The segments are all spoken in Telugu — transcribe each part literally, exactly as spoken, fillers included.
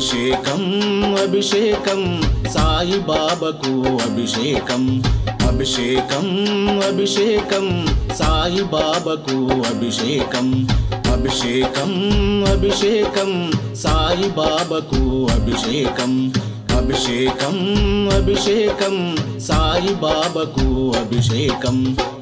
అభిషేకం అభిషేకం సాయి బాబాకు అభిషేకం అభిషేకం అభిషేకం సాయి బాబాకు అభిషేకం అభిషేకం అభిషేకం సాయి బాబాకు అభిషేకం అభిషేకం అభిషేకం సాయి బాబాకు అభిషేకం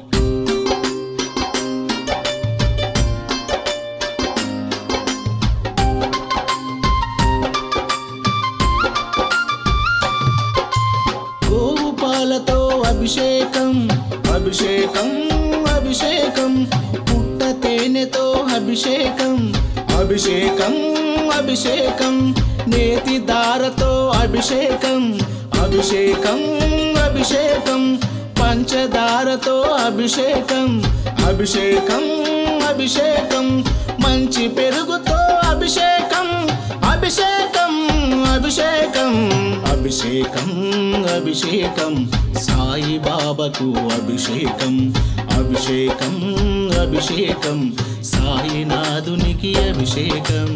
గోవు పాలతో అభిషేకం అభిషేకం అభిషేకం పుట్ట తేనెతో అభిషేకం అభిషేకం అభిషేకం నేతి దారతో అభిషేకం అభిషేకం అభిషేకం పంచదారతో అభిషేకం అభిషేకం అభిషేకం మంచి పెరుగుతో అభిషేకం అభిషేకం అభిషేకం అభిషేకం అభిషేకం సాయి బాబాకు అభిషేకం అభిషేకం అభిషేకం సాయినాథునికి అభిషేకం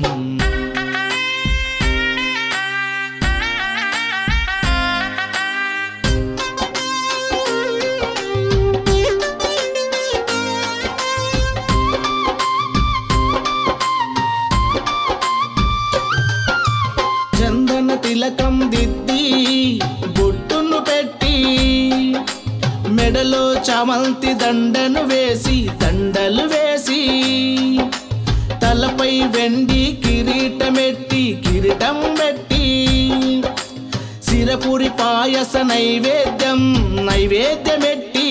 చందన తిలకం దిద్ది బొట్టును పెట్టి మెడలో చామంతి దండను వేసి దండలు వేసి తలపై వెండి కిరీటమెట్టి కిరీటం పెట్టి సిరపురి పాయస నైవేద్యం నైవేద్యమెట్టి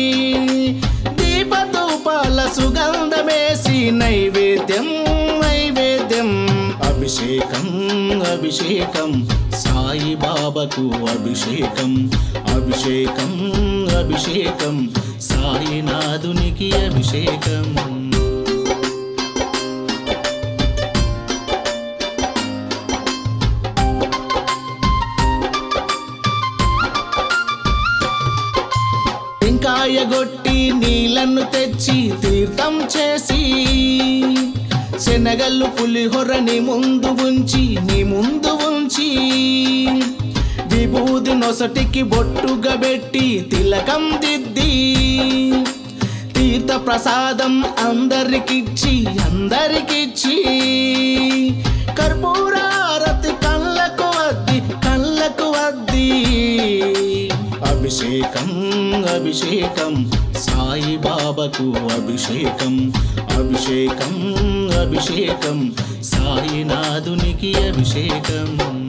దీపధూపాల సుగంధమేసి నైవేద్యం నైవేద్యం అభిషేకం అభిషేకం సాయి బాబాకు అభిషేకం అభిషేకం అభిషేకం సాయినాథునికి అభిషేకం టెంకాయ గొట్టి నీళ్లను తెచ్చి తీర్థం చేసి శనగలు పులిహోర నీ ముందు ఉంచి నీ ముందు ఉంచి విభూది నొసటికి బొట్టుగా పెట్టి తిలకం దిద్ది తీర్థ ప్రసాదం అందరికిచ్చి అందరికిచ్చి కర్పూరారతి కళ్ళకు అద్ది కళ్ళకు అద్ది అభిషేకం అభిషేకం సాయి బాబాకు అభిషేకం అభిషేకం అభిషేకం సాయినాథునికి అభిషేకం